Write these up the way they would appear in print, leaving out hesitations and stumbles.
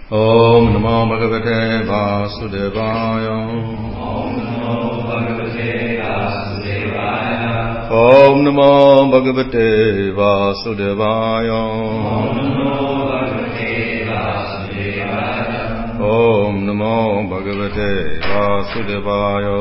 Om Namo Bhagavate Vasudevaya. Om Namo Bhagavate Vasudevaya. Om Namo Bhagavate Vasudevaya.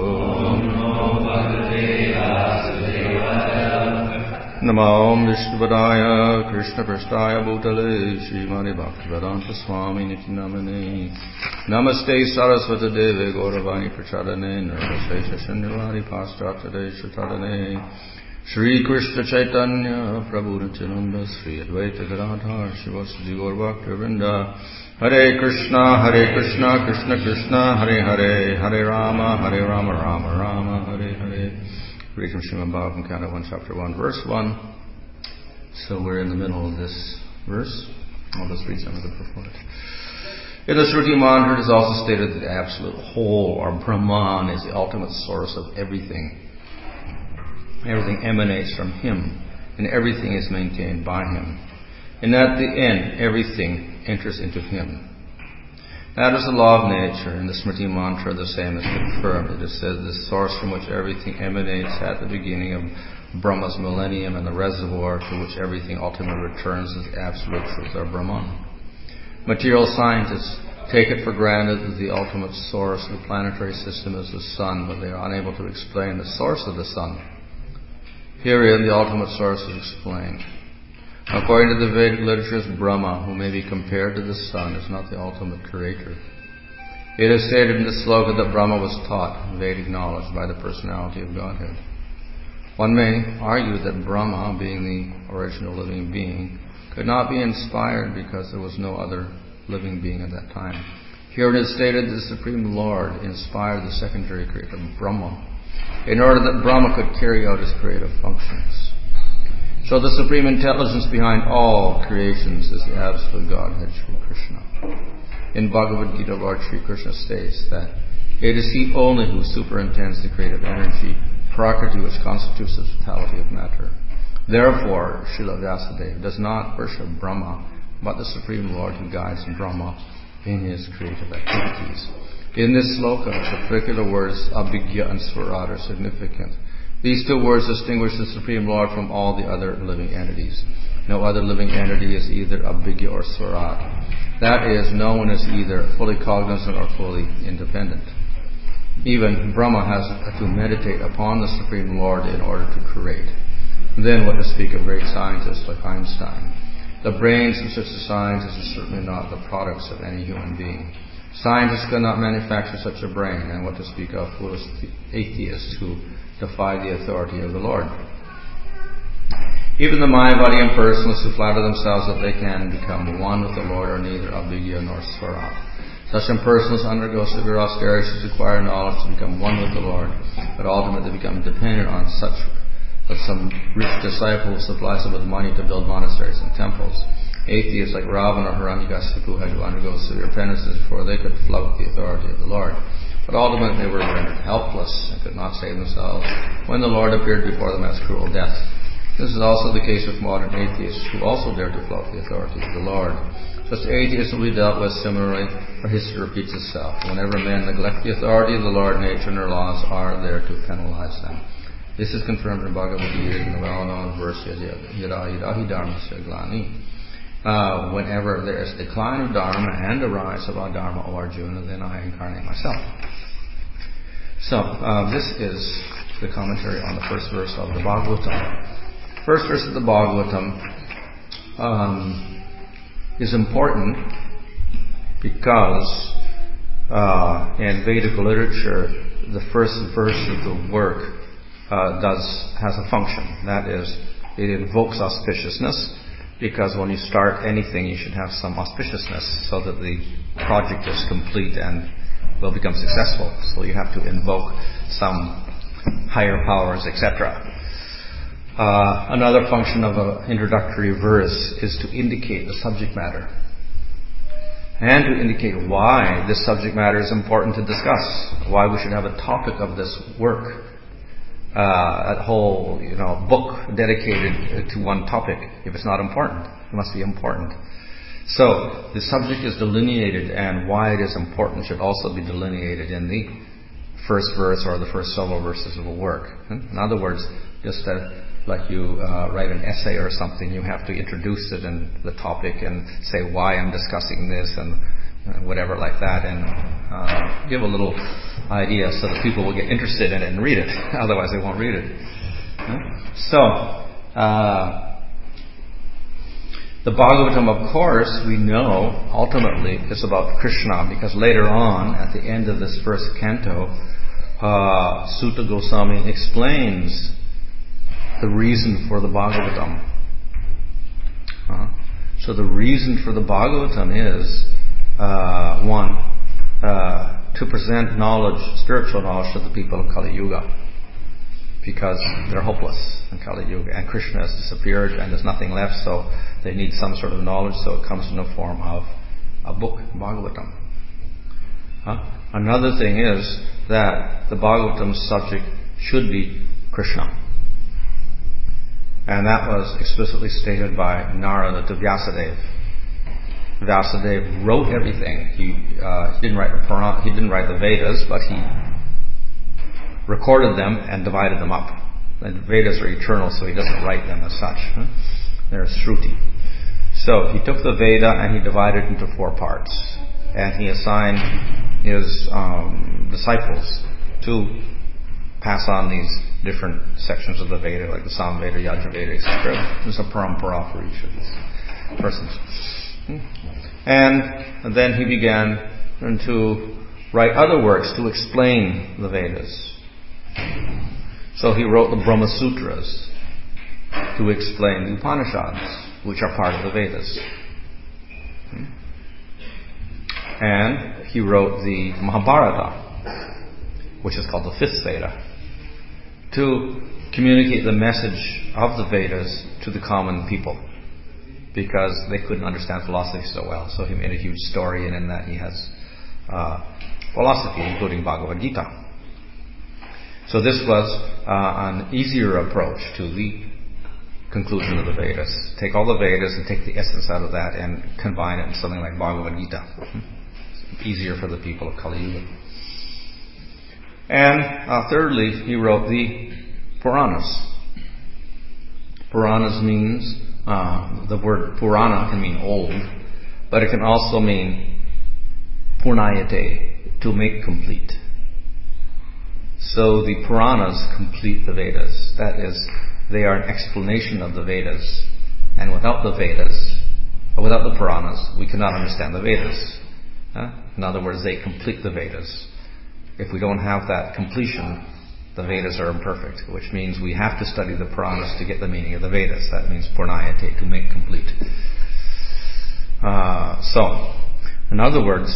Namo Vishnupadaya Krishna Prasthaya Bhutale Srimati Bhaktivedanta Swami Nityanamane Namaste Saraswati Deve Gauravani Prachadane Nirvasesha Shanyavari Pastraptade Shatadane Shri Krishna Chaitanya Prabhu Nityananda Sri Advaita Gadadhar Shivasadi Gaurabhakta Vrinda Hare Krishna Krishna Krishna Hare Hare Hare Rama Rama Rama Hare Hare. Read from Srimad Bhagavatam, Canto 1, Chapter 1, Verse 1. So we're in the middle of this verse. I'll just read some of the purport. In the Shruti mantra, it is also stated that the absolute whole, or Brahman, is the ultimate source of everything. Everything emanates from Him, and everything is maintained by Him. And at the end, everything enters into Him. That is the law of nature. In the Smriti mantra, the same is confirmed. It is said the source from which everything emanates at the beginning of Brahma's millennium and the reservoir to which everything ultimately returns is the absolute truth of Brahman. Material scientists take it for granted that the ultimate source of the planetary system is the sun, but they are unable to explain the source of the sun. Herein, the ultimate source is explained. According to the Vedic literatures, Brahma, who may be compared to the sun, is not the ultimate creator. It is stated in the sloka that Brahma was taught Vedic knowledge by the personality of Godhead. One may argue that Brahma, being the original living being, could not be inspired because there was no other living being at that time. Here it is stated that the Supreme Lord inspired the secondary creator, Brahma, in order that Brahma could carry out his creative functions. So the supreme intelligence behind all creations is the absolute Godhead, Sri Krishna. In Bhagavad Gita, Lord Sri Krishna states that it is He only who superintends the creative energy, prakriti, which constitutes the totality of matter. Therefore, Srila Vyasadeva does not worship Brahma, but the Supreme Lord who guides Brahma in his creative activities. In this sloka, the particular words Abhigya and Swarat are significant. These two words distinguish the Supreme Lord from all the other living entities. No other living entity is either Abhigya or Swarat. That is, no one is either fully cognizant or fully independent. Even Brahma has to meditate upon the Supreme Lord in order to create. Then what to speak of great scientists like Einstein. The brains of such a scientist are certainly not the products of any human being. Scientists cannot manufacture such a brain, and what to speak of foolish atheists who defy the authority of the Lord. Even the Mayavadi impersonalists who flatter themselves that they can become one with the Lord are neither Abhigya nor Swarat. Such impersonalists undergo severe austerities to acquire knowledge to become one with the Lord, but ultimately become dependent on some rich disciple who supplies them with money to build monasteries and temples. Atheists like Ravana or Hiranyakasipu had to undergo severe penances before they could flout the authority of the Lord. But ultimately they were rendered helpless and could not save themselves when the Lord appeared before them as cruel death. This is also the case with modern atheists who also dare to flout the authority of the Lord. Such atheists will be dealt with similarly, for history repeats itself. Whenever men neglect the authority of the Lord, nature and her laws are there to penalize them. This is confirmed in Bhagavad Gita in the well-known verse Yada Yada Hi Dharmasya Glani. Whenever there is decline of Dharma and the rise of Adharma, O Arjuna, then I incarnate myself. So, this is the commentary on the first verse of the Bhagavatam. First verse of the Bhagavatam is important because in Vedic literature, the first verse of the work has a function. That is, it invokes auspiciousness, because when you start anything, you should have some auspiciousness so that the project is complete and will become successful. So you have to invoke some higher powers, etc. Another function of an introductory verse is to indicate the subject matter and to indicate why this subject matter is important to discuss, why we should have a topic of this work. A whole, book dedicated to one topic. If it's not important, it must be important. So the subject is delineated, and why it is important should also be delineated in the first verse or the first several verses of a work. In other words, just like you write an essay or something, you have to introduce it and the topic and say why I'm discussing this and whatever like that, and give a little idea so that people will get interested in it and read it. Otherwise, they won't read it. So. The Bhagavatam, of course, we know ultimately is about Krishna, because later on, at the end of this first canto, Sutta Goswami explains the reason for the Bhagavatam. So the reason for the Bhagavatam is, one, to present knowledge, spiritual knowledge to the people of Kali Yuga, because they're hopeless in Kali Yuga, and Krishna has disappeared and there's nothing left, so they need some sort of knowledge, so it comes in the form of a book, Bhagavatam. Another thing is that the Bhagavatam's subject should be Krishna. And that was explicitly stated by Narada to Vyasadeva. Vyasadeva wrote everything. He didn't write the Purana, he didn't write the Vedas, but he recorded them and divided them up. The Vedas are eternal, so he doesn't write them as such. They're Shruti. So he took the Veda and he divided it into 4 parts. And he assigned his disciples to pass on these different sections of the Veda, like the Samveda, Yajurveda, etc. There's a parampara for each of these persons. And then he began to write other works to explain the Vedas. So he wrote the Brahma Sutras to explain the Upanishads, which are part of the Vedas. And he wrote the Mahabharata, which is called the 5th Veda, to communicate the message of the Vedas to the common people, because they couldn't understand philosophy so well. So he made a huge story, and in that he has philosophy, including Bhagavad Gita. So this was an easier approach to the conclusion of the Vedas. Take all the Vedas and take the essence out of that and combine it in something like Bhagavad Gita. It's easier for the people of Kali Yuga. And thirdly, he wrote the Puranas. Puranas means, the word Purana can mean old, but it can also mean Purnayate, to make complete. So the Puranas complete the Vedas. That is, they are an explanation of the Vedas. And without the Vedas, or without the Puranas, we cannot understand the Vedas. In other words, they complete the Vedas. If we don't have that completion, the Vedas are imperfect, which means we have to study the Puranas to get the meaning of the Vedas. That means Purnayate, to make complete. So, in other words,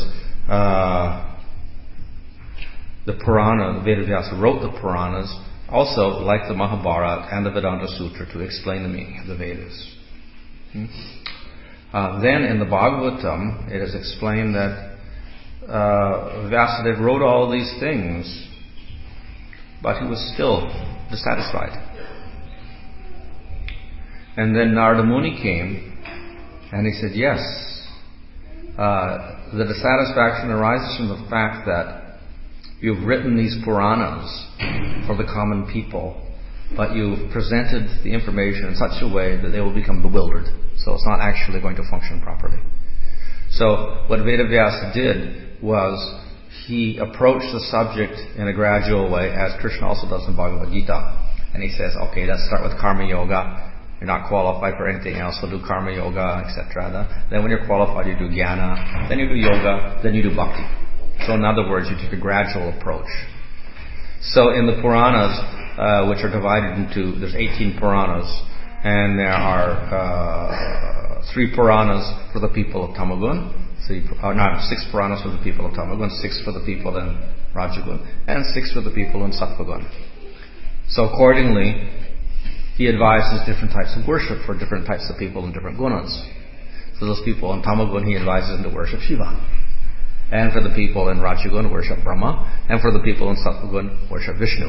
the Purana, the Vedavyasa wrote the Puranas, also like the Mahabharata and the Vedanta Sutra, to explain the meaning of the Vedas. Then in the Bhagavatam, it is explained that Vyasadeva wrote all these things, but he was still dissatisfied. And then Narada Muni came, and he said, yes, the dissatisfaction arises from the fact that you've written these Puranas for the common people, but you've presented the information in such a way that they will become bewildered. So it's not actually going to function properly. So what Vedavyasa did was he approached the subject in a gradual way, as Krishna also does in Bhagavad Gita. And he says, okay, let's start with Karma Yoga. You're not qualified for anything else, so do Karma Yoga, etc. Then when you're qualified, you do Jnana. Then you do Yoga. Then you do Bhakti. So in other words, you take a gradual approach. So in the Puranas, which are divided into, there's 18 Puranas, and there are 3 Puranas for the people of Tamagun, 6 Puranas for the people of Tamagun, 6 for the people in Rajagun, and 6 for the people in Sattvagun. So accordingly, he advises different types of worship for different types of people in different gunas. For those people in Tamagun, he advises them to worship Shiva. And for the people in Rajagun, worship Brahma. And for the people in Sattvagun, worship Vishnu.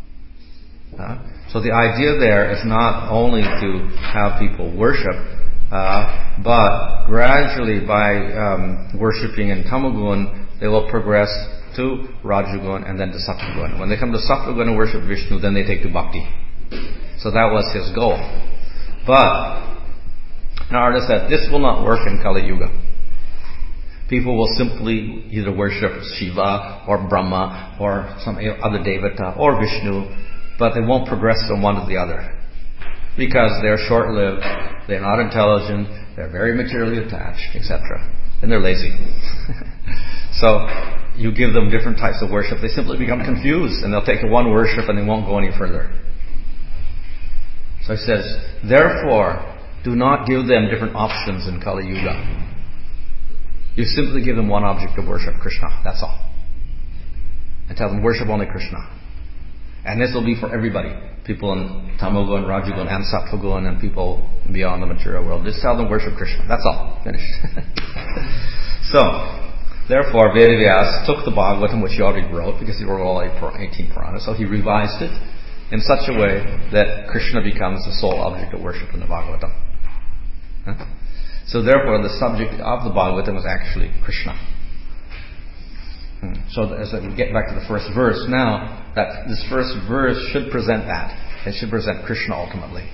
So the idea there is not only to have people worship But gradually, by worshipping in Tamagun, they will progress to Rajagun and then to Sattvagun. When they come to Sattvagun and worship Vishnu, then they take to Bhakti. So that was his goal. But Narada said, this will not work in Kali Yuga. People will simply either worship Shiva or Brahma or some other Devata or Vishnu, but they won't progress from one to the other. Because they're short-lived, they're not intelligent, they're very materially attached, etc. And they're lazy. So you give them different types of worship, they simply become confused and they'll take one worship and they won't go any further. So he says, therefore, do not give them different options in Kali Yuga. You simply give them one object of worship, Krishna, that's all. And tell them, worship only Krishna. And this will be for everybody. People in Tamagun, Rajagun, and Sattvagun, and people beyond the material world. Just tell them, worship Krishna. That's all. Finished. So, therefore, Vedavyas took the Bhagavatam, which he already wrote, because he wrote all 18 Puranas, so he revised it in such a way that Krishna becomes the sole object of worship in the Bhagavatam. Huh? So therefore, the subject of the Bhagavatam is actually Krishna. So as we get back to the first verse now, that this first verse should present that. It should present Krishna ultimately.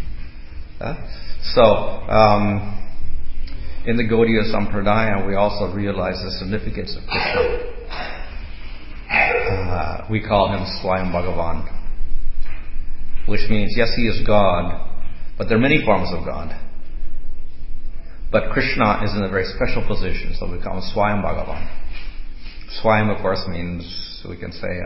In the Gaudiya Sampradaya, we also realize the significance of Krishna. We call him Swayam Bhagavan, which means, yes, he is God, but there are many forms of God. But Krishna is in a very special position, so we call him Swayam Bhagavan. Swayam, of course, means, we can say,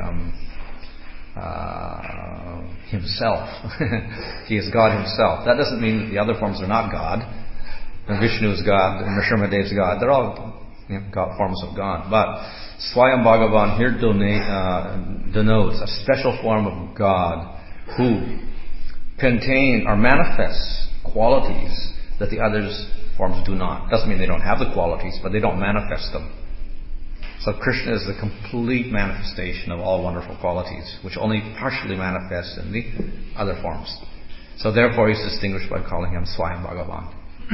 himself. He is God himself. That doesn't mean that the other forms are not God. Vishnu is God, and Nrsimhadev is God. They're all God, forms of God. But Swayam Bhagavan here denotes a special form of God who contain or manifests qualities that the others forms do not. Doesn't mean they don't have the qualities, but they don't manifest them. So Krishna is the complete manifestation of all wonderful qualities, which only partially manifest in the other forms. So therefore he's distinguished by calling him Swayam Bhagavan.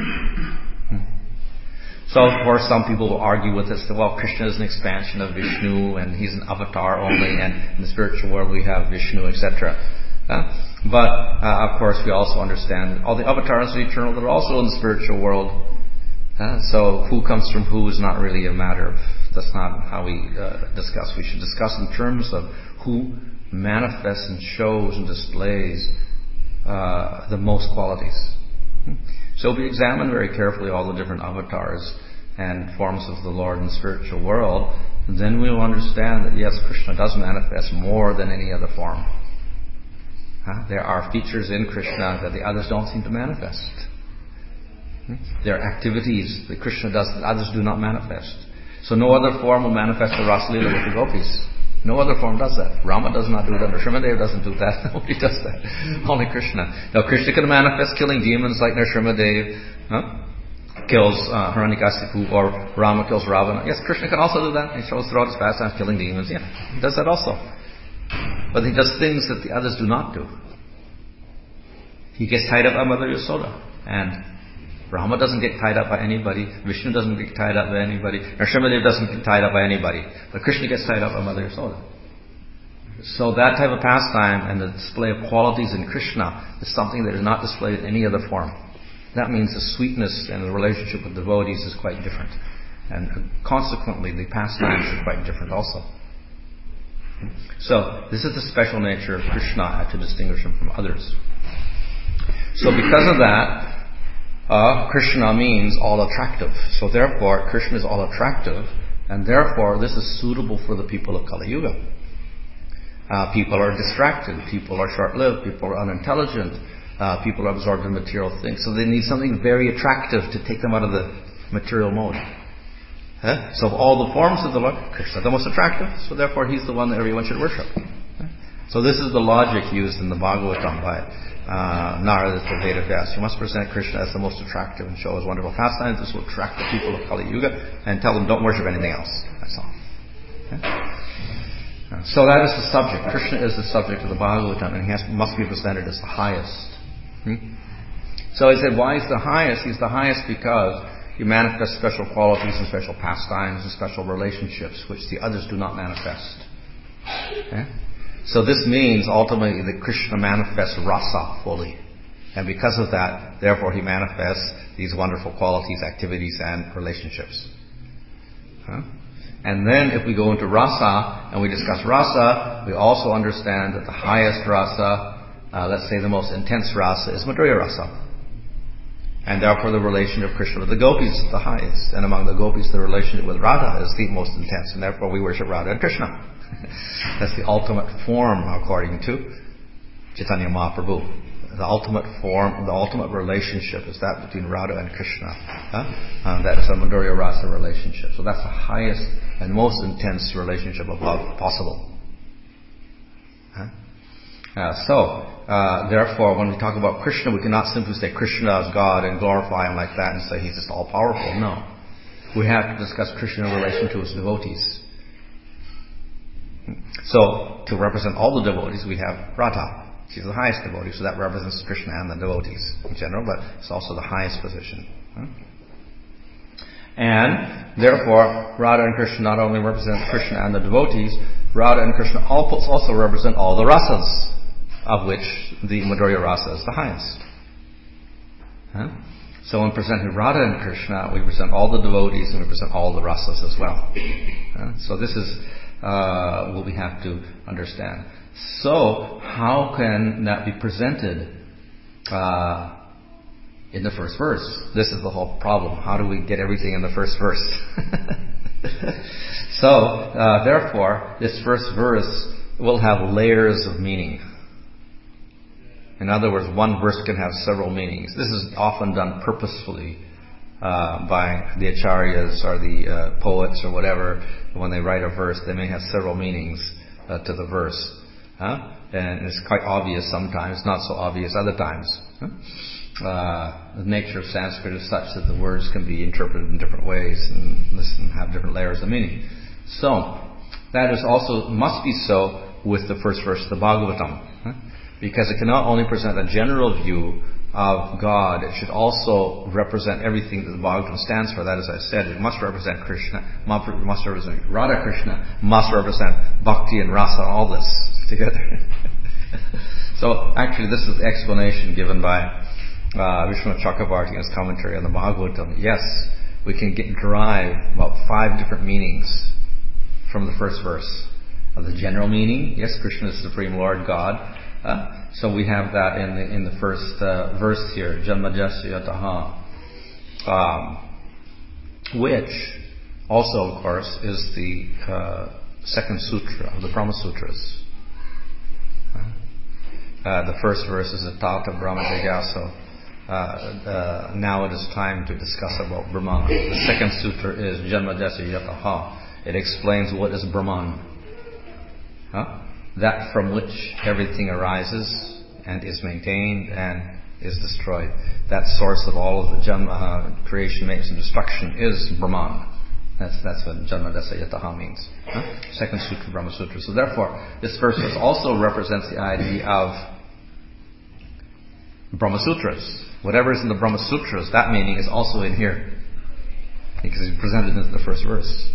So of course some people will argue with us that, well, Krishna is an expansion of Vishnu and he's an avatar only, and in the spiritual world we have Vishnu, etc. But of course we also understand all the avatars are eternal, that are also in the spiritual world. So who comes from who is not really a matter of, that's not how we discuss. We should discuss in terms of who manifests and shows and displays the most qualities. So if we examine very carefully all the different avatars and forms of the Lord in the spiritual world, then we will understand that yes, Krishna does manifest more than any other form. There are features in Krishna that the others don't seem to manifest. There are activities that Krishna does that others do not manifest. So no other form will manifest the Rasa Leela with the gopis. No other form does that. Rama does not do that. Nrsimhadev doesn't do that. Nobody does that. Only Krishna. Now Krishna can manifest killing demons like Nrsimhadev kills Hiranyakasipu, or Rama kills Ravana. Yes, Krishna can also do that. He shows throughout his pastimes killing demons. Yeah, he does that also. But he does things that the others do not do. He gets tied up by Mother Yasoda. And Rama doesn't get tied up by anybody. Vishnu doesn't get tied up by anybody. Nrsimhadev doesn't get tied up by anybody. But Krishna gets tied up by Mother Yasoda. So that type of pastime and the display of qualities in Krishna is something that is not displayed in any other form. That means the sweetness and the relationship with devotees is quite different. And consequently, the pastimes are quite different also. So this is the special nature of Krishna to distinguish him from others. So because of that, Krishna means all attractive. So therefore, Krishna is all attractive, and therefore this is suitable for the people of Kali Yuga. People are distracted, people are short-lived, people are unintelligent, people are absorbed in material things. So they need something very attractive to take them out of the material mode. So of all the forms of the Lord, Krishna is the most attractive, so therefore he's the one that everyone should worship. So this is the logic used in the Bhagavatam by Narada to Vedavyas. You must present Krishna as the most attractive and show his wonderful pastimes. This will attract the people of Kali Yuga, and tell them don't worship anything else. That's all. So that is the subject. Krishna is the subject of the Bhagavatam, and he must be presented as the highest. So he said, why is the highest? He's the highest because he manifests special qualities and special pastimes and special relationships which the others do not manifest. Okay? So this means ultimately that Krishna manifests rasa fully. And because of that, therefore he manifests these wonderful qualities, activities, and relationships. Huh? And then if we go into rasa and we discuss rasa, we also understand that the highest rasa, let's say the most intense rasa, is Madhurya rasa. And therefore the relation of Krishna with the gopis is the highest. And among the gopis, the relationship with Radha is the most intense. And therefore we worship Radha and Krishna. That's the ultimate form, according to Chaitanya Mahaprabhu. The ultimate form, the ultimate relationship is that between Radha and Krishna. That is a Madhurya Rasa relationship. So that's the highest and most intense relationship of love possible. Therefore, when we talk about Krishna, we cannot simply say Krishna is God and glorify Him like that and say He's just all-powerful. No. We have to discuss Krishna in relation to His devotees. So, to represent all the devotees, we have Radha. She's the highest devotee, so that represents Krishna and the devotees in general, but it's also the highest position. And therefore, Radha and Krishna not only represent Krishna and the devotees, Radha and Krishna also represent all the rasas, of which the Madhurya rasa is the highest. So when presenting Radha and Krishna, we present all the devotees and we present all the rasas as well. So this is what we have to understand. So, how can that be presented in the first verse? This is the whole problem. How do we get everything in the first verse? So, therefore, this first verse will have layers of meaning. In other words, one verse can have several meanings. This is often done purposefully by the acharyas or the poets or whatever. When they write a verse, they may have several meanings to the verse. And it's quite obvious sometimes, not so obvious other times. The nature of Sanskrit is such that the words can be interpreted in different ways and have different layers of meaning. So, that is also must be so with the first verse of the Bhagavatam. Because it cannot only present a general view of God, it should also represent everything that the Bhagavatam stands for. That, as I said, it must represent Krishna, must represent Radha Krishna, must represent Bhakti and Rasa, all this together. So, actually, this is the explanation given by Vishnu Chakravarti in his commentary on the Bhagavatam. Yes, we can derive about 5 different meanings from the first verse. The general meaning, yes, Krishna is the Supreme Lord God. So we have that in the first verse here, Janmajasya Yataha, which also, of course, is the second sutra of the Brahma Sutras. The first verse is Tata Brahma Jagaso. Now it is time to discuss about Brahman. The second sutra is Janmajasya Yataha. It explains what is Brahman. That from which everything arises and is maintained and is destroyed. That source of all of the creation, maintenance, and destruction is Brahman. That's what Janmadasa Yataha means. Second Sutra, Brahma Sutra. So therefore, this verse also represents the idea of Brahma Sutras. Whatever is in the Brahma Sutras, that meaning is also in here. Because it's presented in the first verse.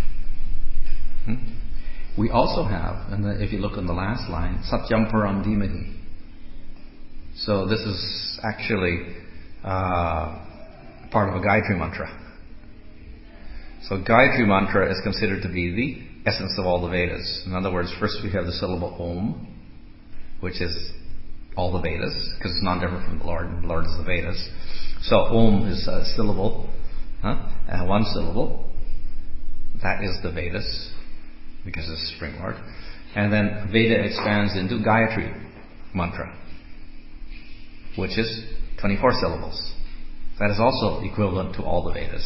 We also have, and if you look on the last line, Satyam Param Dhimahi. So this is actually part of a Gayatri mantra. So Gayatri mantra is considered to be the essence of all the Vedas. In other words, first we have the syllable Om, which is all the Vedas, because it's non-different from the Lord, and the Lord is the Vedas. So Om is a syllable, and one syllable. That is the Vedas, because it's the Supreme Lord. And then Veda expands into Gayatri mantra, which is 24 syllables. That is also equivalent to all the Vedas.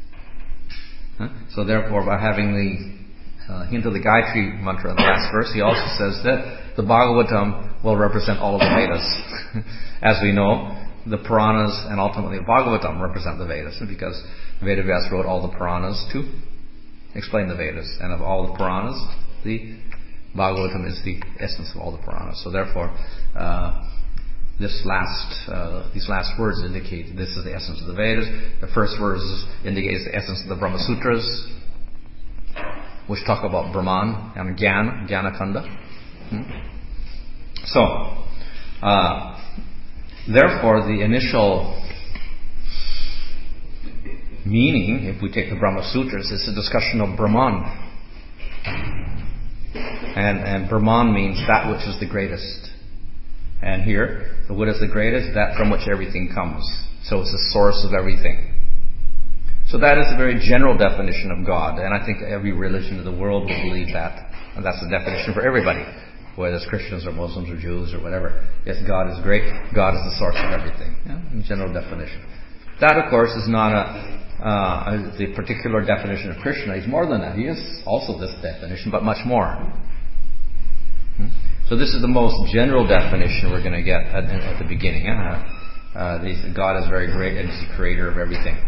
So therefore, by having the hint of the Gayatri mantra in the last verse, he also says that the Bhagavatam will represent all of the Vedas. As we know, the Puranas and ultimately the Bhagavatam represent the Vedas, because Vedavyas wrote all the Puranas to explain the Vedas. And of all the Puranas, the Bhagavatam is the essence of all the Puranas. So therefore, these last words indicate this is the essence of the Vedas. The first verse indicates the essence of the Brahma Sutras, which talk about Brahman and Jnana Kanda. So, therefore, the initial meaning, if we take the Brahma Sutras, is a discussion of Brahman. And Brahman means that which is the greatest. And here, what is the greatest? That from which everything comes. So it's the source of everything. So that is a very general definition of God. And I think every religion in the world will believe that. And that's the definition for everybody. Whether it's Christians or Muslims or Jews or whatever. Yes, God is great. God is the source of everything. In general definition. That, of course, is not the particular definition of Krishna. He's more than that. He is also this definition, but much more. So this is the most general definition we're going to get at the beginning. God is very great and He's the creator of everything.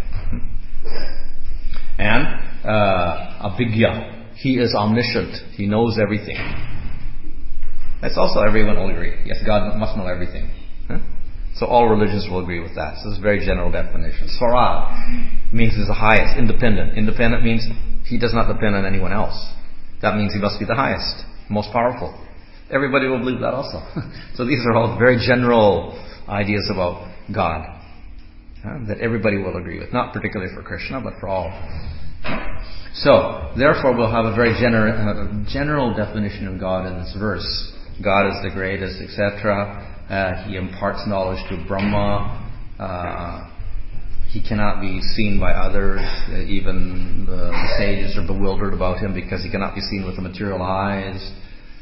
And Abhigya, He is omniscient. He knows everything. That's also everyone will agree. Yes, God must know everything. So all religions will agree with that. So this is a very general definition. Swaraj means He's the highest, independent. Independent means He does not depend on anyone else. That means He must be the highest, most powerful. Everybody will believe that also. So these are all very general ideas about God that everybody will agree with. Not particularly for Krishna, but for all. So, therefore, we'll have a very general definition of God in this verse. God is the greatest, etc. He imparts knowledge to Brahma. He cannot be seen by others. Even the sages are bewildered about Him because He cannot be seen with the material eyes.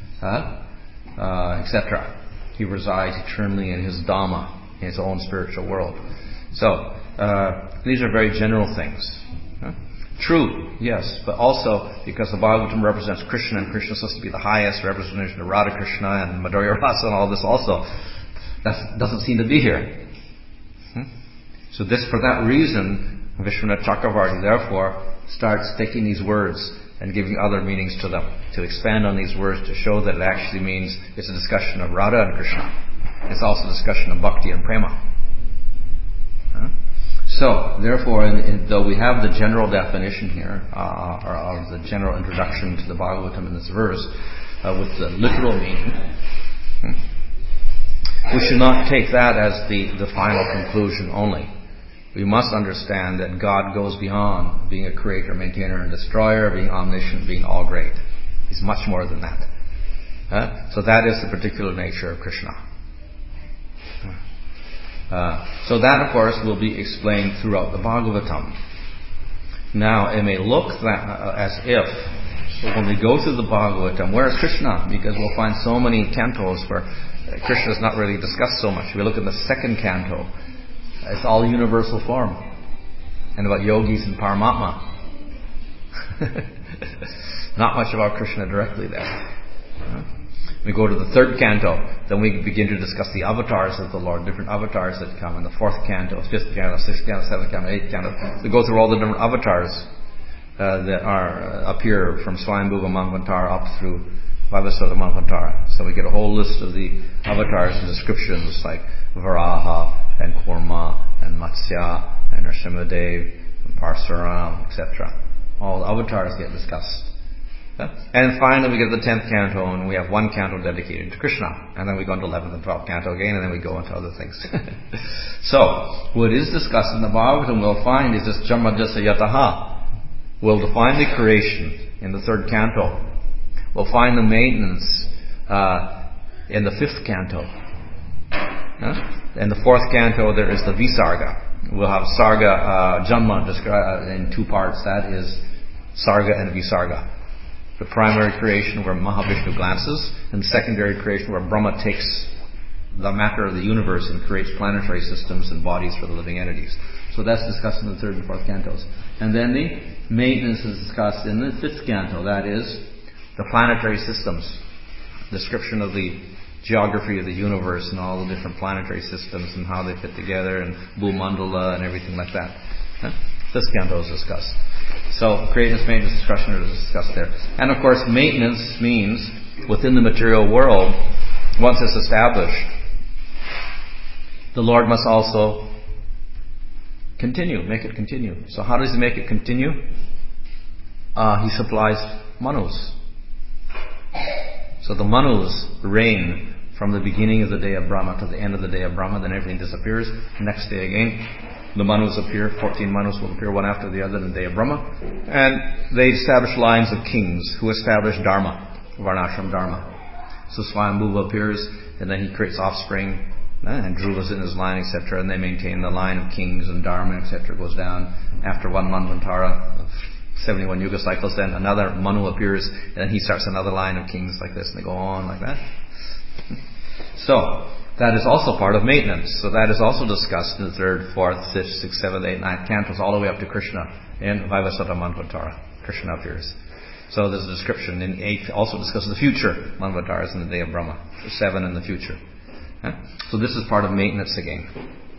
Etc. He resides eternally in His Dhamma, in His own spiritual world. So, these are very general things. True, yes, but also because the Bhagavatam represents Krishna, and Krishna is supposed to be the highest representation of Radha Krishna and Madhurya Rasa and all this also. That doesn't seem to be here. So for that reason, Vishwanath Chakravarti therefore starts taking these words and giving other meanings to them, to expand on these words to show that it actually means it's a discussion of Radha and Krishna. It's also a discussion of Bhakti and Prema. So, therefore, though we have the general definition here, or the general introduction to the Bhagavatam in this verse, with the literal meaning, we should not take that as the final conclusion only. We must understand that God goes beyond being a creator, maintainer, and destroyer, being omniscient, being all great. He's much more than that. So that is the particular nature of Krishna. So that, of course, will be explained throughout the Bhagavatam. Now, it may look as if, when we go through the Bhagavatam, where is Krishna? Because we'll find so many cantos where Krishna is not really discussed so much. We look at the second canto. It's all universal form. And about yogis and Paramatma. Not much about Krishna directly there. We go to the third canto, then we begin to discuss the avatars of the Lord, different avatars that come in the fourth canto, fifth canto, sixth canto, seventh canto, eighth canto. We go through all the different avatars that appear from Swayambhuva Manvantara up through Vivasvata Manvantara. So we get a whole list of the avatars and descriptions like Varaha and Kurma and Matsya and Nrsimhadev and Parsuram, etc. All the avatars get discussed. And finally we get the 10th canto, and we have one canto dedicated to Krishna. And then we go into 11th and 12th canto again, and then we go into other things. So, what is discussed in the Bhagavatam we'll find is this Jamadasa Yataha. We'll define the creation in the 3rd canto. We'll find the maintenance in the 5th canto. In the 4th canto there is the Visarga. We'll have Sarga, Janma described in 2 parts. That is Sarga and Visarga. The primary creation where Mahavishnu glances, and the secondary creation where Brahma takes the matter of the universe and creates planetary systems and bodies for the living entities. So that's discussed in the 3rd and 4th cantos. And then the maintenance is discussed in the 5th canto. That is the planetary systems, description of the geography of the universe and all the different planetary systems and how they fit together, and Bhumandala and everything like that. This canto is discussed. So, creation, maintenance, discussion are discussed there. And of course, maintenance means, within the material world, once it's established, the Lord must also make it continue. So how does He make it continue? He supplies manus. So the manus reign from the beginning of the day of Brahma to the end of the day of Brahma, then everything disappears. Next day again, the manus appear, 14 manus will appear one after the other in the day of Brahma. And they establish lines of kings who establish Dharma, Varnashram Dharma. So Swayambhuva appears, and then he creates offspring, and Dhruva's in his line, etc., and they maintain the line of kings, and Dharma, etc., goes down. After one Manvantara of 71 yuga cycles, then another Manu appears, and then he starts another line of kings like this, and they go on like that. So, that is also part of maintenance. So that is also discussed in the 3rd, 4th, 5th, 6th, 7th, 8th, 9th cantos, all the way up to Krishna in Vaivasvata Manvantara. Krishna appears. So there's a description in 8, also discusses the future Manvantaras in the day of Brahma. 7 in the future. So this is part of maintenance again.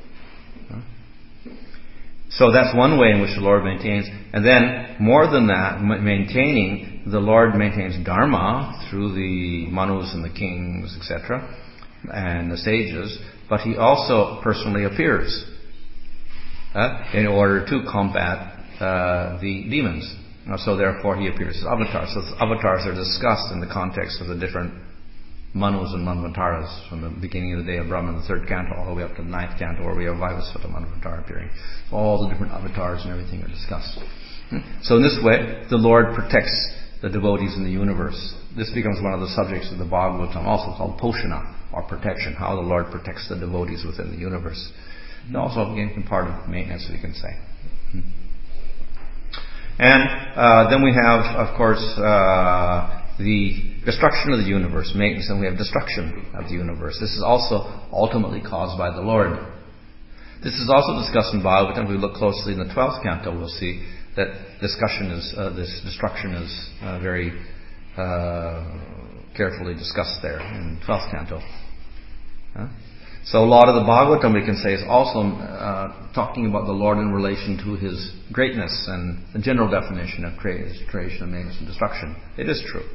So that's one way in which the Lord maintains. And then, more than that, maintaining, the Lord maintains Dharma through the Manus and the kings, etc., and the sages, but He also personally appears in order to combat the demons. So therefore He appears as avatars. So avatars are discussed in the context of the different Manus and Manvantaras from the beginning of the day of Brahma in the 3rd canto all the way up to the 9th canto where we have Vaivasvata Manvantara appearing. So all the different avatars and everything are discussed. So in this way, the Lord protects the devotees in the universe. This becomes one of the subjects of the Bhagavatam, also called Poshana, or protection, how the Lord protects the devotees within the universe. And also, again, part of maintenance, we can say. And then we have, of course, the destruction of the universe, maintenance, and we have destruction of the universe. This is also ultimately caused by the Lord. This is also discussed in Bhagavatam. If we look closely in the 12th canto, we'll see that this destruction is very carefully discussed there in 12th canto. So a lot of the Bhagavatam, we can say, is also talking about the Lord in relation to His greatness and the general definition of creation and maintenance and destruction. It is true.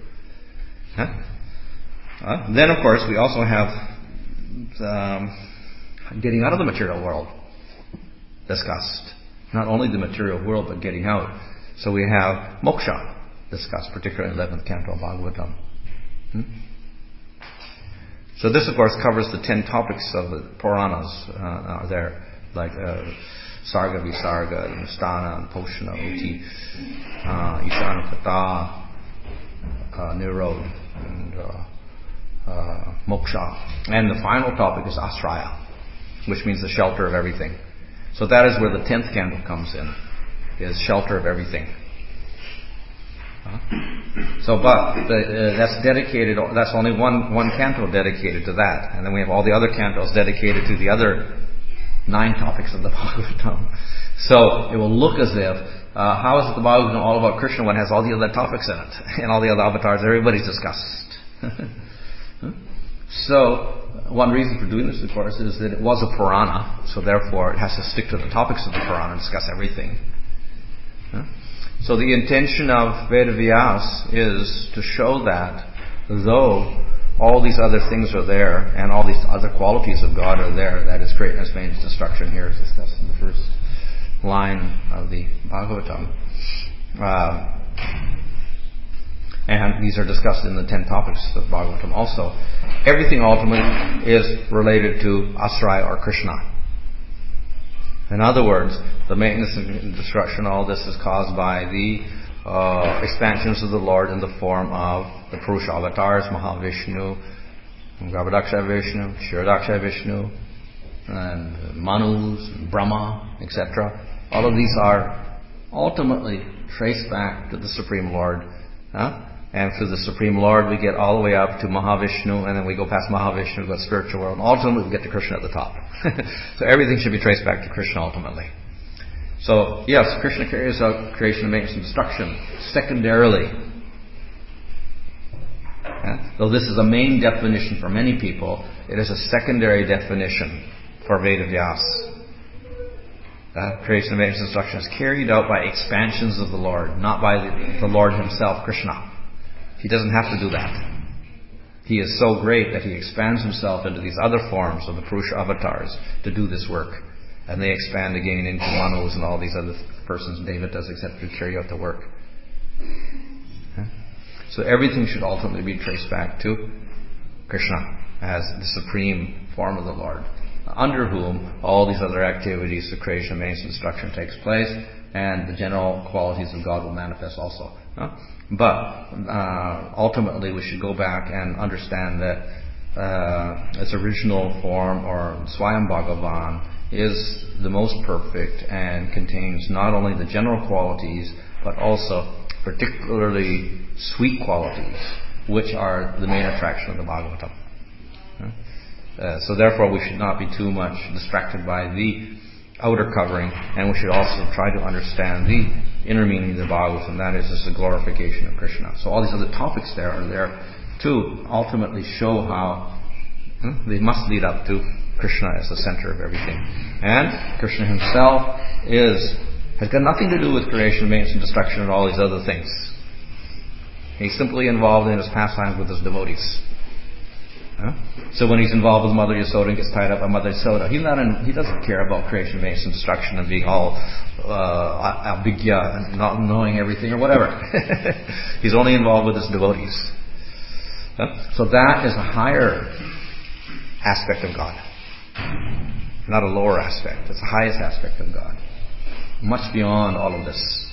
Then, of course, we also have getting out of the material world discussed. Not only the material world, but getting out. So we have moksha discussed, particularly in 11th canto of Bhagavatam. So this, of course, covers the 10 topics of the Puranas are there, like Sarga, Visarga, and Sthana, and Poshana, Uti, Ishana Kata, Nirod, and Moksha. And the final topic is Asraya, which means the shelter of everything. So that is where the 10th canto comes in, is shelter of everything. So, but that's dedicated. That's only one canto dedicated to that, and then we have all the other cantos dedicated to the other 9 topics of the Bhagavatam. So it will look as if how is it the Bhagavatam all about Krishna when it has all the other topics in it and all the other avatars everybody's discussed? So one reason for doing this, of course, is that it was a Purana, so therefore it has to stick to the topics of the Purana and discuss everything. So the intention of Vedavyas is to show that though all these other things are there and all these other qualities of God are there, that is greatness, maintenance, destruction, here is discussed in the first line of the Bhagavatam. And these are discussed in the 10 topics of Bhagavatam also. Everything ultimately is related to Asraya or Krishna. In other words, the maintenance and destruction, all this is caused by the expansions of the Lord in the form of the Purusha avatars, Mahavishnu, Garbhodaksha Vishnu, Kshirodaksha Vishnu, and Manus, and Brahma, etc. All of these are ultimately traced back to the Supreme Lord. And through the Supreme Lord we get all the way up to Mahavishnu, and then we go past Mahavishnu, we go to the spiritual world, and ultimately we get to Krishna at the top. So everything should be traced back to Krishna ultimately. So yes, Krishna carries out creation, maintenance, and destruction secondarily. Though this is a main definition for many people, it is a secondary definition for Vedavyas. Creation, maintenance, and destruction is carried out by expansions of the Lord, not by the Lord Himself, Krishna. He doesn't have to do that. He is so great that he expands himself into these other forms of the Purusha avatars to do this work. And they expand again into Manus and all these other persons Devatas, etc., to carry out the work. So everything should ultimately be traced back to Krishna as the supreme form of the Lord, under whom all these other activities, the creation, maintenance, and destruction takes place, and the general qualities of God will manifest also. But ultimately we should go back and understand that its original form, or Swayam Bhagavan, is the most perfect and contains not only the general qualities but also particularly sweet qualities, which are the main attraction of the Bhagavatam. So therefore we should not be too much distracted by the outer covering, and we should also try to understand the inner meaning of the Bhagavatam, that is just the glorification of Krishna. So all these other topics there are there to ultimately show how they must lead up to Krishna as the center of everything. And Krishna himself has got nothing to do with creation, maintenance, and destruction and all these other things. He's simply involved in his pastimes with his devotees. So when he's involved with Mother Yasoda and gets tied up by Mother Yasoda, he doesn't care about creation, maintenance, and destruction and being all abhigya and not knowing everything or whatever. He's only involved with his devotees. So that is a higher aspect of God, not a lower aspect. It's the highest aspect of God, much beyond all of this.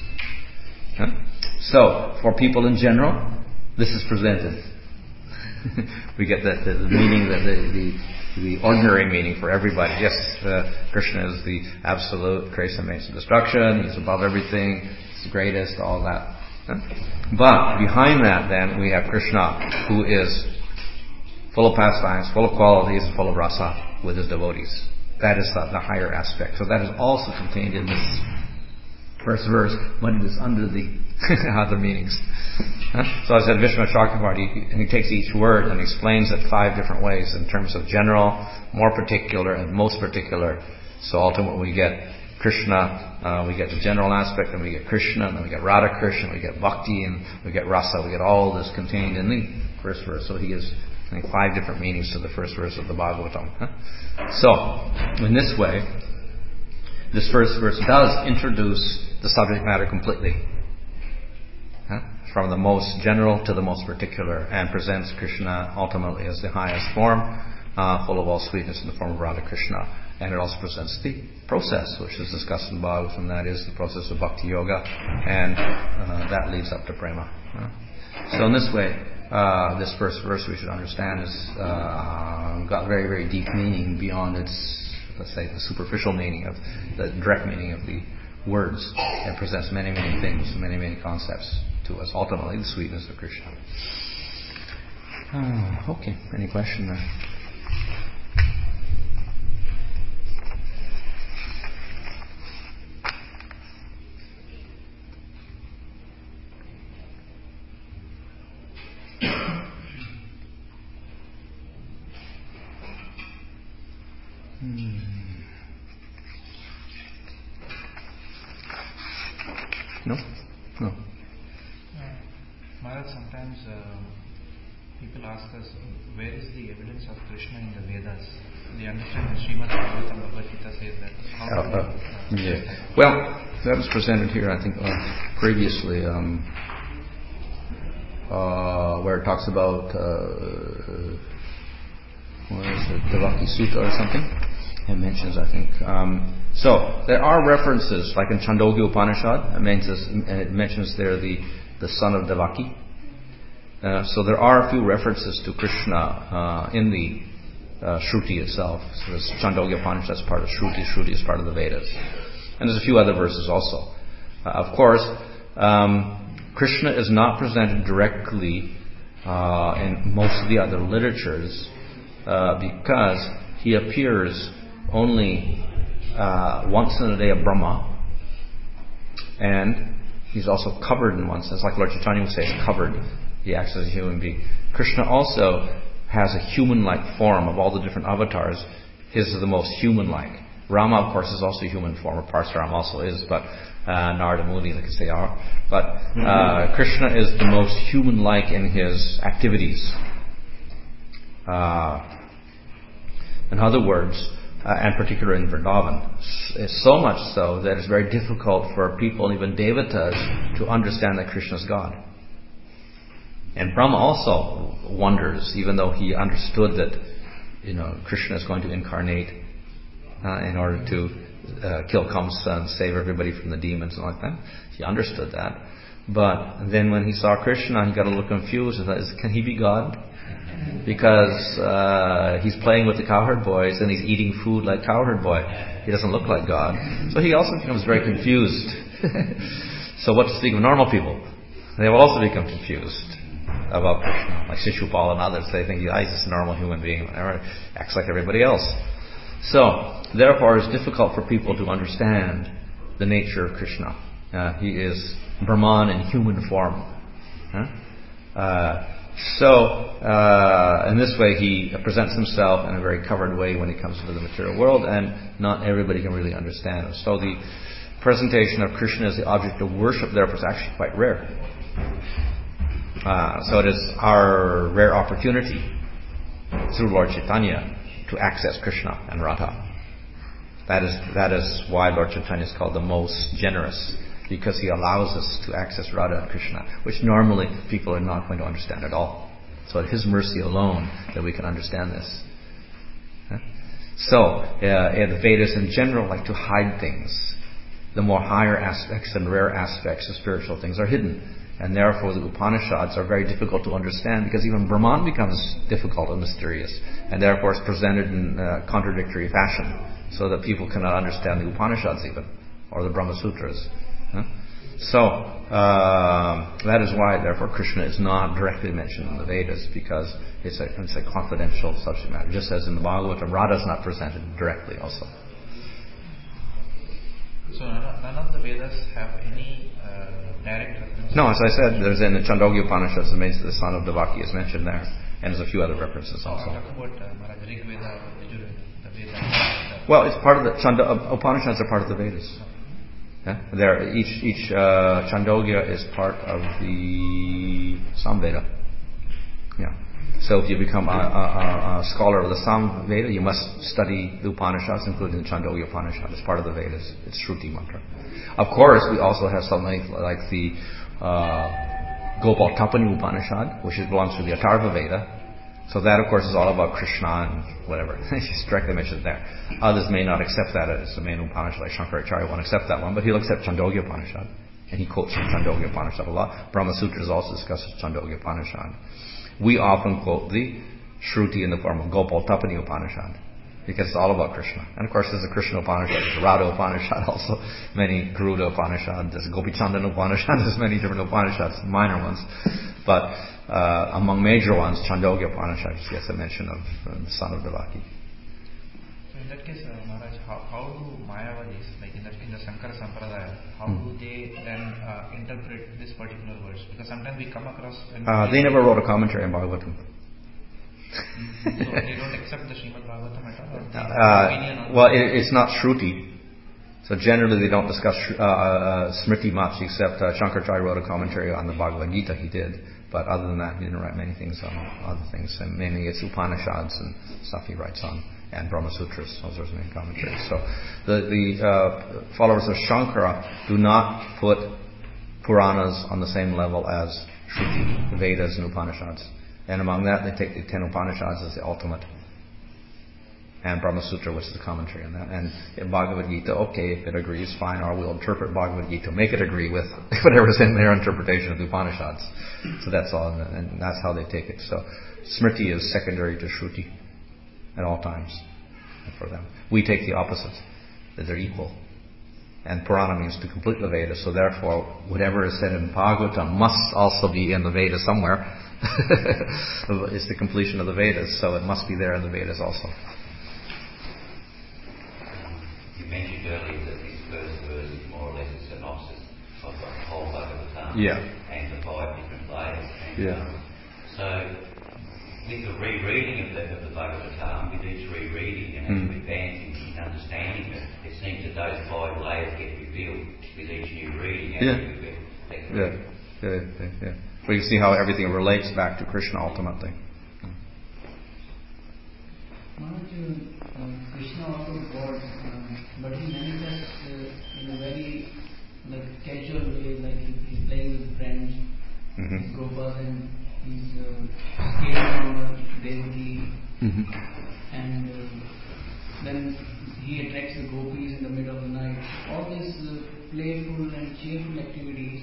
So for people in general, this is presented. We get the meaning, the ordinary meaning for everybody. Yes, Krishna is the absolute creation, maintenance, and destruction. He's above everything. He's the greatest, all that. But behind that, then, we have Krishna, who is full of pastimes, full of qualities, full of rasa with his devotees. That is the higher aspect. So that is also contained in this first verse, but it is under the other meanings. So I said Vishnu Chakravarti, he takes each word and explains it 5 different ways in terms of general, more particular, and most particular. So ultimately we get Krishna, we get the general aspect, and we get Krishna, and then we get Radha Krishna, we get Bhakti, and we get Rasa. We get all this contained in the first verse. So he gives, I think, 5 different meanings to the first verse of the Bhagavatam. So, in this way, this first verse does introduce the subject matter completely, from the most general to the most particular, and presents Krishna ultimately as the highest form, full of all sweetness in the form of Radha Krishna. And it also presents the process, which is discussed in Bhagavatam, that is the process of Bhakti Yoga, and that leads up to Prema. So in this way, this first verse, we should understand, has got very, very deep meaning beyond its, let's say, the superficial meaning of the direct meaning of the words. It presents many, many things, many, many concepts to us. Ultimately, the sweetness of Krishna. Okay, any question there? No? No. Maharaj, sometimes people ask us, where is the evidence of Krishna in the Vedas? They understand that Srimad Bhagavatam Bhagavad Gita says that. Yeah. Well, that was presented here, I think, previously, where it talks about, what is it, Devaki Sutta or something? It mentions, I think. So there are references, like in Chandogya Upanishad, it mentions there the son of Devaki. So there are a few references to Krishna in the Shruti itself. So this Chandogya Upanishad is part of Shruti. Shruti is part of the Vedas. And there's a few other verses also. Of course, Krishna is not presented directly in most of the other literatures because he appears only once in a day of Brahma, and he's also covered in one sense, like Lord Chaitanya would say, he's covered. He acts as a human being. Krishna also has a human-like form of all the different avatars. His is the most human-like. Rama, of course, is also a human form, or Parsuram also is, but Narada Muni, like they are. But Krishna is the most human-like in his activities. In other words, and particularly in Vrindavan, it's so much so that it's very difficult for people, even devatas, to understand that Krishna is God. And Brahma also wonders, even though he understood that Krishna is going to incarnate in order to kill Kamsa and save everybody from the demons and like that. He understood that. But then when he saw Krishna, he got a little confused and thought, can he be God? Because he's playing with the cowherd boys and he's eating food like cowherd boy. He doesn't look like God. So he also becomes very confused. So what to speak of normal people? They will also become confused about Krishna. Like Shishupal and others, they think he's just a normal human being, whatever, acts like everybody else. So, therefore, it's difficult for people to understand the nature of Krishna. He is Brahman in human form. In this way, he presents himself in a very covered way when he comes into the material world, and not everybody can really understand him. So the presentation of Krishna as the object of worship, therefore, is actually quite rare. So it is our rare opportunity through Lord Chaitanya to access Krishna and Radha. That is why Lord Chaitanya is called the most generous, because he allows us to access Radha and Krishna, which normally people are not going to understand at all. So it's his mercy alone that we can understand this. So the Vedas in general like to hide things. The more higher aspects and rare aspects of spiritual things are hidden. And therefore the Upanishads are very difficult to understand, because even Brahman becomes difficult and mysterious, and therefore it's presented in contradictory fashion, so that people cannot understand the Upanishads even, or the Brahma Sutras. So that is why therefore Krishna is not directly mentioned in the Vedas, because it's a confidential subject matter, just as in the Bhagavatam Radha is not presented directly also. So none of the Vedas have any direct reference? No, as I said, there's in the Chandogya Upanishads, the son of Devaki is mentioned there, and there's a few other references also. Talk about Maharaj, Rig Veda or Yajur Veda, the Veda. Well, it's part of the Upanishads are part of the Vedas. Yeah? Each Chandogya is part of the Samveda. Yeah. So if you become a scholar of the Samveda, you must study the Upanishads, including the Chandogya Upanishad. It's part of the Vedas. It's Shruti mantra. Of course, we also have something like the Gopal Tapani Upanishad, which belongs to the Atharva Veda. So that, of course, is all about Krishna and whatever. It's directly mentioned there. Others may not accept that as the main Upanishad, like Shankaracharya won't accept that one, but he'll accept Chandogya Upanishad. And he quotes from Chandogya Upanishad a lot. Brahma Sutras also discusses Chandogya Upanishad. We often quote the Shruti in the form of Gopal Tapani Upanishad, because it's all about Krishna. And of course there's a Krishna Upanishad, there's a Radha Upanishad also, many Garuda Upanishad, there's a Gopichandan Upanishad, there's many different Upanishads, minor ones. But among major ones, Chandogya Upanishad gets a mention of the son of Devaki. So in that case, Maharaj, how do Mayavadis, like in the Shankara Sampradaya, how do they then interpret this particular verse? Because sometimes we come across... they never wrote a commentary on Bhagavatam. So they don't accept the Srimad Bhagavatam at all? Well, it's not Shruti. So generally they don't discuss Smriti much, except Shankaracharya wrote a commentary on the Bhagavad Gita, he did. But other than that, he didn't write many things on other things. And mainly it's Upanishads and stuff he writes on, and Brahma Sutras, those are his main commentaries. So the followers of Shankara do not put Puranas on the same level as Shruti, Vedas and Upanishads. And among that, they take the 10 Upanishads as the ultimate. And Brahma Sutra, which is a commentary on that. And in Bhagavad Gita, okay, if it agrees, fine, or we'll interpret Bhagavad Gita, make it agree with whatever's in their interpretation of the Upanishads. So that's all, and that's how they take it. So Smriti is secondary to Shruti at all times for them. We take the opposite, that they're equal. And Purana means to complete the Vedas, so therefore whatever is said in Bhagavatam must also be in the Vedas somewhere. It's the completion of the Vedas, so it must be there in the Vedas also. You mentioned earlier that this first verse is more or less a synopsis of the whole Bhagavatam and the 5 different layers. So with the rereading of the Bhagavatam, with each rereading and as we advance in understanding it, it seems that those 5 layers get revealed with each new reading. We can see how everything relates back to Krishna ultimately. Krishna also God, but he manifests in a very casual way, like he's playing with friends, he's Gopal, and he's scaling on a devotee, and then he attracts the gopis in the middle of the night. All these playful and cheerful activities,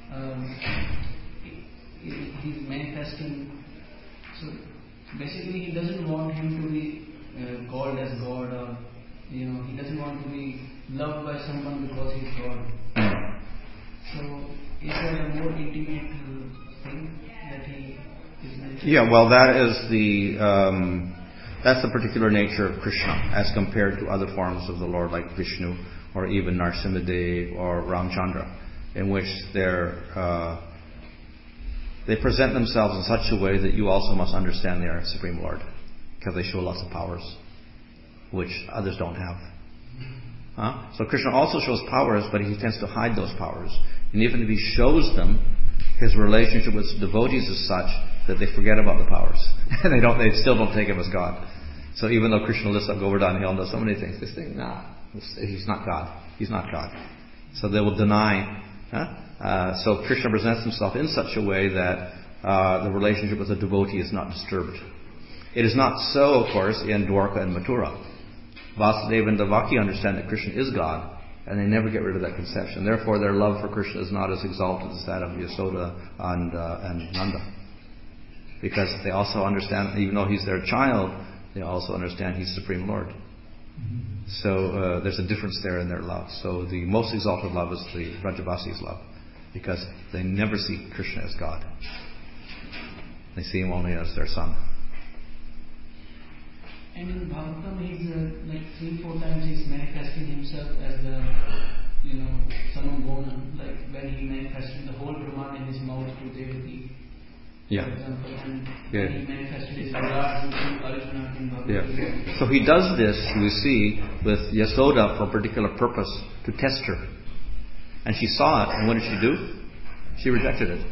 he's manifesting. So basically, he doesn't want him to be called as God, or he doesn't want to be loved by someone because he's God. So is there a more intimate thing that he is mentioning? Yeah, well, that is that's the particular nature of Krishna as compared to other forms of the Lord like Vishnu or even Narasimhadev or Ramchandra, in which they present themselves in such a way that you also must understand they are Supreme Lord, because they show lots of powers which others don't have. So Krishna also shows powers, but he tends to hide those powers. And even if he shows them, his relationship with devotees is such that they forget about the powers. And they still don't take him as God. So even though Krishna lifts up Govardhan Hill and does so many things, they think, he's not God. He's not God. So they will deny. So Krishna presents himself in such a way that the relationship with the devotee is not disturbed. It is not so, of course, in Dwarka and Mathura. Vasudeva and Devaki understand that Krishna is God, and they never get rid of that conception. Therefore, their love for Krishna is not as exalted as that of Yasoda and Nanda. Because they also understand, even though he's their child, they also understand he's Supreme Lord. So there's a difference there in their love. So the most exalted love is the Vrajavasi's love, because they never see Krishna as God. They see him only as their son. And in Bhagavatam, he's 3-4 times he's manifesting himself as the Samambona, like when he manifested the whole Brahman in his mouth to Devaki. Yeah. For example, and he manifested his Virat to Arjuna in Bhagavad Gita. So he does this, we see, with Yasoda for a particular purpose, to test her. And she saw it, and what did she do? She rejected it.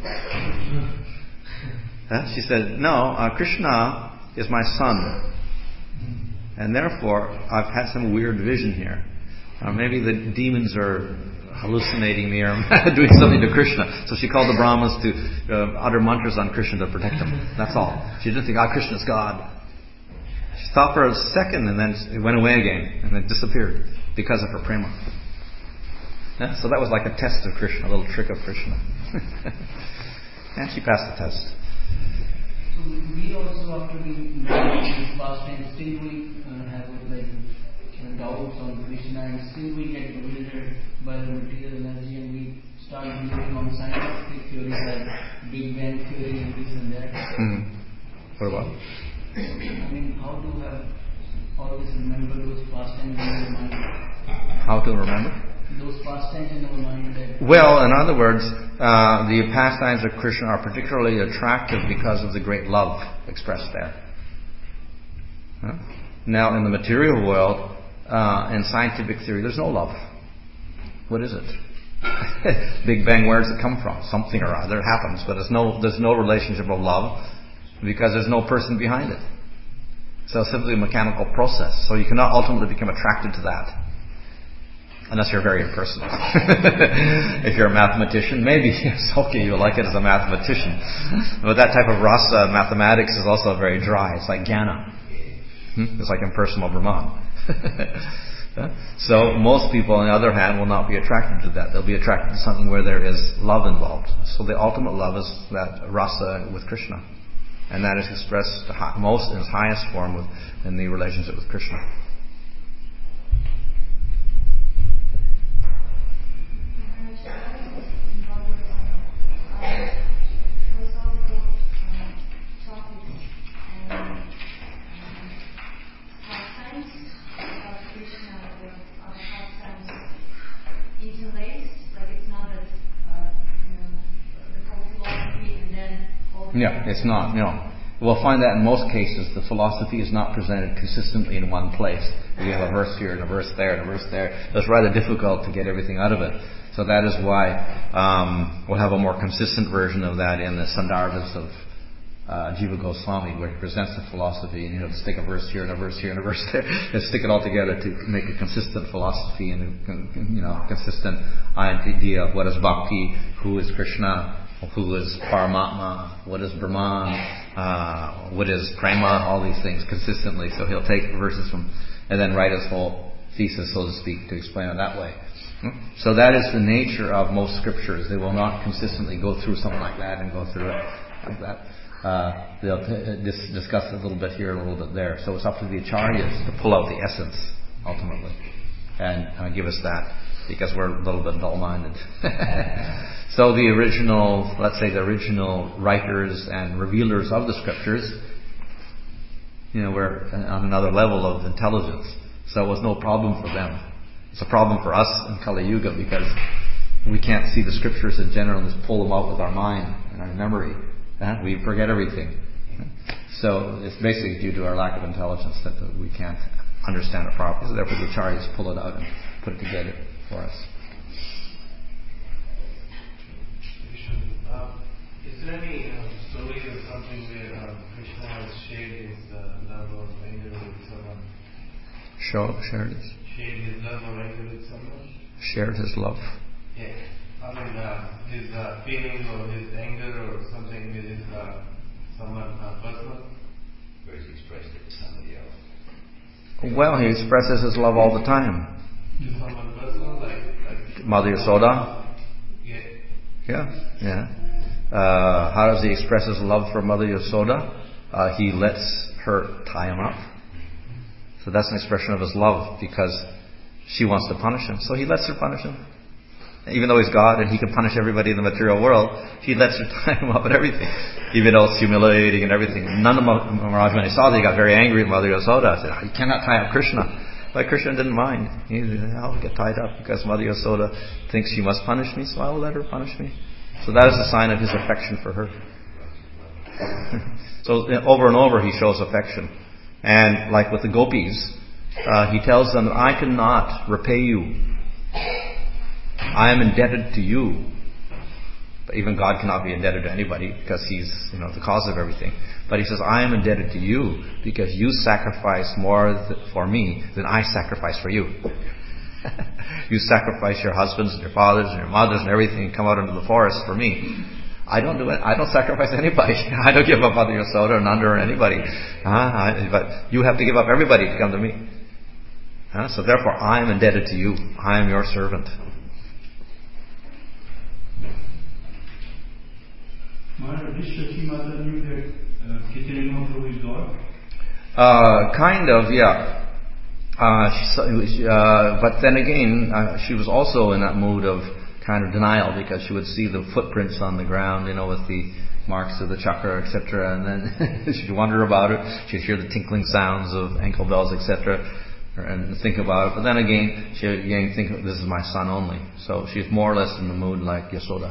She said, no, Krishna is my son. And therefore, I've had some weird vision here. Maybe the demons are hallucinating me or doing something to Krishna. So she called the Brahmas to utter mantras on Krishna to protect him. That's all. She didn't think, Krishna's God. She thought for a second and then it went away again and then disappeared because of her prema. So that was like a test of Krishna, a little trick of Krishna. And she passed the test. So we also, after being this past time, still we have doubts on Krishna, and still we get bewildered by the material energy, and we start believing on scientific theories like Big Bang theory and this and that. What about? I mean, how to have always remember those pastimes in our mind? How to remember? Those pastimes in our mind. Well, in other words, the pastimes of Krishna are particularly attractive because of the great love expressed there. Now, in the material world, in scientific theory, there's no love. What is it? Big Bang, where does it come from? Something or other happens, but there's no relationship of love because there's no person behind it. So it's simply a mechanical process. So you cannot ultimately become attracted to that. Unless you're very impersonal. If you're a mathematician, maybe it's okay, you'll like it as a mathematician. But that type of rasa mathematics is also very dry. It's like jnana. It's like impersonal Brahman. So most people, on the other hand, will not be attracted to that. They'll be attracted to something where there is love involved. So the ultimate love is that rasa with Krishna. And that is expressed most in its highest form in the relationship with Krishna. Yeah, it's not. We'll find that in most cases the philosophy is not presented consistently in one place. You have a verse here and a verse there and a verse there. So it's rather difficult to get everything out of it. So that is why we'll have a more consistent version of that in the Sandarbhas Jiva Goswami, where he presents the philosophy, and you have to stick a verse here and a verse here and a verse there, and stick it all together to make a consistent philosophy and consistent idea of what is bhakti, who is Krishna, who is Paramatma, what is Brahman, what is Prema, all these things consistently. So he'll take verses from, and then write his whole thesis, so to speak, to explain it that way. So that is the nature of most scriptures. They will not consistently go through something like that and go through it like that. They'll discuss a little bit here, a little bit there. So it's up to the acharyas to pull out the essence, ultimately, and give us that, because we're a little bit dull-minded. So the original, let's say the original writers and revealers of the scriptures, were on another level of intelligence. So it was no problem for them. It's a problem for us in Kali Yuga, because we can't see the scriptures in general and just pull them out with our mind and our memory. We forget everything. So it's basically due to our lack of intelligence that we can't understand it properly. So therefore the acharyas pull it out and put it together for us. Is there any story or something where Krishna has shared his love or anger with someone? Shared his? Shared his love or anger with someone? Shared his love? Yeah. I mean, his feeling or his anger or something with his someone personal? Or he's expressed it to somebody else? Well, he expresses his love all the time. To someone personal? Like Mother Yasoda? Yeah. Yeah. How does he express his love for Mother Yasoda? He lets her tie him up. So that's an expression of his love, because she wants to punish him. So he lets her punish him. Even though he's God and he can punish everybody in the material world, he lets her tie him up and everything. Even though it's humiliating and everything. None of Maharaj, when he saw that, he got very angry at Mother Yasoda. He said, you cannot tie up Krishna. But Krishna didn't mind. He said, I'll get tied up because Mother Yasoda thinks she must punish me, so I will let her punish me. So that is a sign of his affection for her. So over and over he shows affection. And like with the gopis, he tells them, I cannot repay you. I am indebted to you. But even God cannot be indebted to anybody, because He's the cause of everything. But He says, I am indebted to you because you sacrifice more for me than I sacrifice for you. You sacrifice your husbands and your fathers and your mothers and everything and come out into the forest for me. I don't do it. I don't sacrifice anybody. I don't give up Mother Yasoda or Nanda or anybody. But you have to give up everybody to come to me. So therefore, I am indebted to you. I am your servant. Maharaj, did Shachi Mata knew that Chaitanya Mahaprabhu is God? Kind of, yeah. But then again, she was also in that mood of kind of denial, because she would see the footprints on the ground, with the marks of the chakra, etc. And then she'd wonder about it. She'd hear the tinkling sounds of ankle bells, etc. And think about it. But then again, she'd again think, this is my son only. So she's more or less in the mood like Yasoda.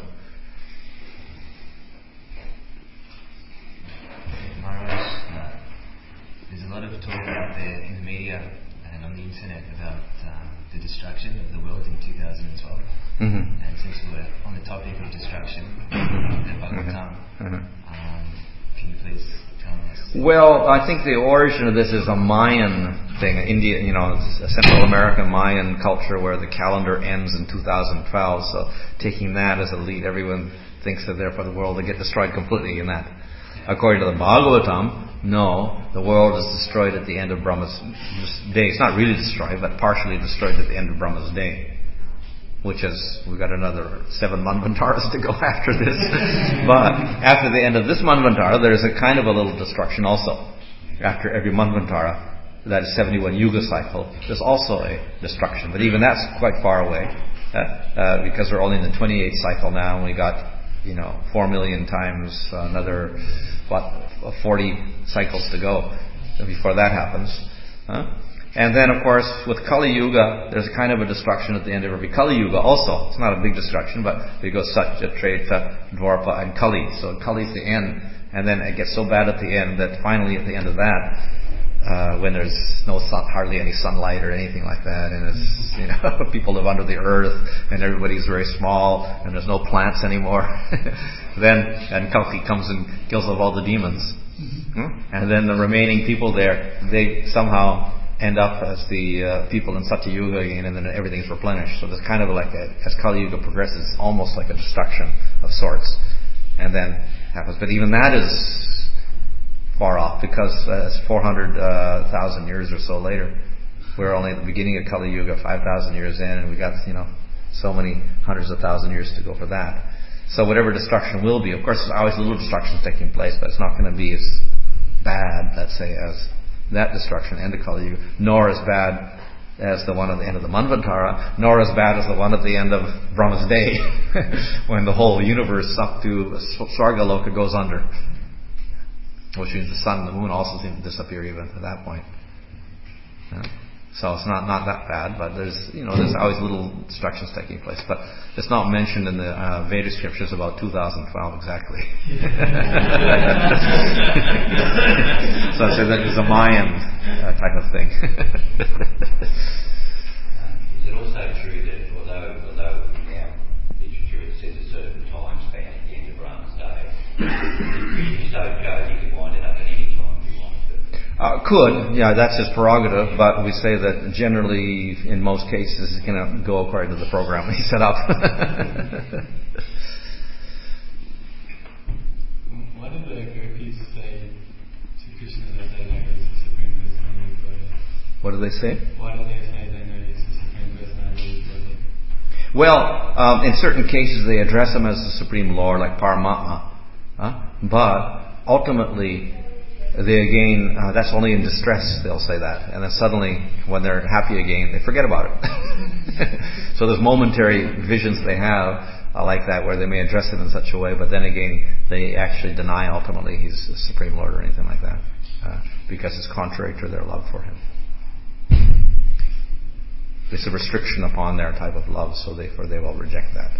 There's a lot of talk out there in the media and on the internet about the destruction of the world in 2012. Mm-hmm. And since we're on the topic of destruction, the Bhagavatam, can you please tell us? Well, I think the origin of this is a Mayan thing. India, a Central American Mayan culture where the calendar ends in 2012. So taking that as a lead, everyone thinks that therefore the world will get destroyed completely in that. According to the Bhagavatam, no, the world is destroyed at the end of Brahma's day. It's not really destroyed, but partially destroyed at the end of Brahma's day. Which is, we've got another 7 Manvantaras to go after this. But after the end of this Manvantara, there's a kind of a little destruction also. After every Manvantara, that is 71 Yuga cycle, there's also a destruction. But even that's quite far away, because we're only in the 28th cycle now, and we got 4 million times another 40 cycles to go before that happens. And then, of course, with Kali Yuga, there's a kind of a destruction at the end of every Kali Yuga also. It's not a big destruction, but it goes Satya, Treta, Dwarpa, and Kali. So Kali's the end, and then it gets so bad at the end that finally at the end of that, when there's no sun, hardly any sunlight or anything like that, and it's people live under the earth, and everybody's very small, and there's no plants anymore. And Kalki comes and kills off all the demons, and then the remaining people there, they somehow end up as the people in Satyuga again, and then everything's replenished. So there's kind of like as Kali Yuga progresses, almost like a destruction of sorts, and then happens. But even that is far off, because it's 400,000 years or so later. We're only at the beginning of Kali Yuga, 5,000 years in, and we got so many hundreds of thousand years to go for that. So whatever destruction will be, of course, there's always little destructions taking place, but it's not going to be as bad, let's say, as that destruction, end of Kali Yuga, nor as bad as the one at the end of the Manvantara, nor as bad as the one at the end of Brahma's day, when the whole universe up to Svargaloka goes under. Which means the sun and the moon also seem to disappear even at that point. So it's not that bad, but there's always little destructions taking place. But it's not mentioned in the Vedic scriptures about 2012 exactly. So I said that it was a Mayan type of thing. Is it also true that although in our literature it says a certain time span at the end of Brahma's day, if so goes, you could wind it up at any time if you wanted to? That's his prerogative, but we say that generally, in most cases, it's going to go according to the program he set up. What did the gopis say to Krishna that they know he's the Supreme Personality of Godhead? What do they say? Why do they say they know he's the Supreme Personality of Godhead? Well, in certain cases they address him as the Supreme Lord, like Paramatma. But ultimately, that's only in distress they'll say that. And then suddenly, when they're happy again, they forget about it. So there's momentary visions they have like that, where they may address him in such a way, but then again, they actually deny ultimately he's the Supreme Lord or anything like that, because it's contrary to their love for him. It's a restriction upon their type of love, so they will reject that.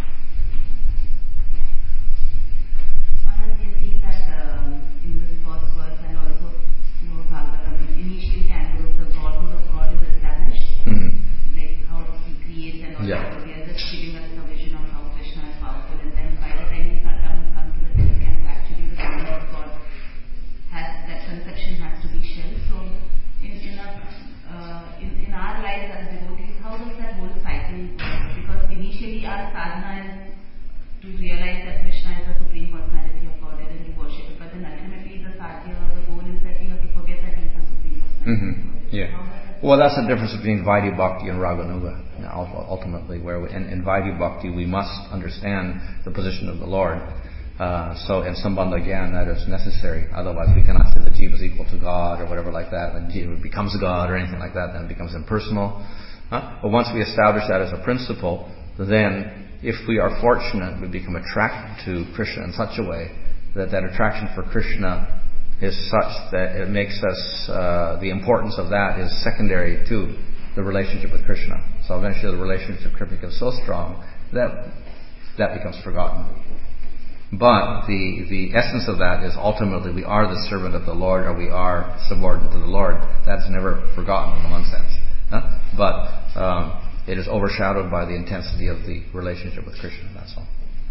In this first verse and also Bhagavatam, initial cantos, the Godhood of God is established, like how He creates and all that. So we are just giving us a vision of how Krishna is powerful, and then by the time we come to the second canto, actually the Godhood of God that conception has to be shelved. So in our lives as devotees, how does that whole cycle work? Because initially our sadhana is to realize that Krishna is the Supreme Personality of God and to worship it. But then ultimately the goal is that we have to forget that He is the Supreme Personality. Well, that's the difference between Vaidhi Bhakti and Raganuga. Ultimately, where in Vaidhi Bhakti we must understand the position of the Lord. So in Sambandha Gyan that is necessary. Otherwise we cannot say that Jiva is equal to God or whatever like that. When Jiva becomes God or anything like that, then it becomes impersonal. But once we establish that as a principle, then if we are fortunate, we become attracted to Krishna in such a way that attraction for Krishna is such that it makes us, the importance of that is secondary to the relationship with Krishna. So eventually the relationship becomes so strong that becomes forgotten. But the essence of that is ultimately we are the servant of the Lord, or we are subordinate to the Lord. That's never forgotten in one sense. But it is overshadowed by the intensity of the relationship with Krishna, that's all.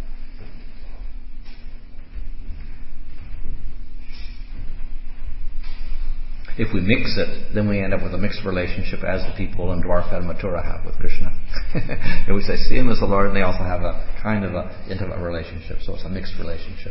If we mix it, then we end up with a mixed relationship as the people in Dwarka and Mathura have with Krishna. And we say, see him as the Lord, and they also have a kind of an intimate relationship, so it's a mixed relationship.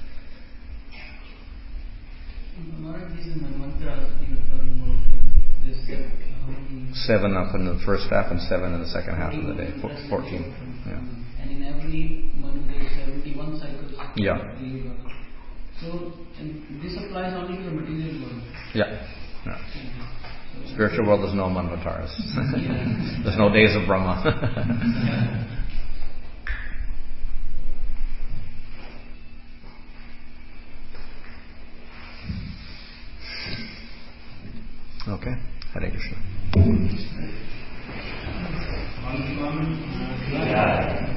Seven up in the first half and 7 in the second half of the day. 14. Yeah. And in every month there is 71 cycles. Yeah. So this applies only to the material world. Yeah. Spiritual world, there's no manvataras. There's no days of Brahma. Okay. Hare Krishna.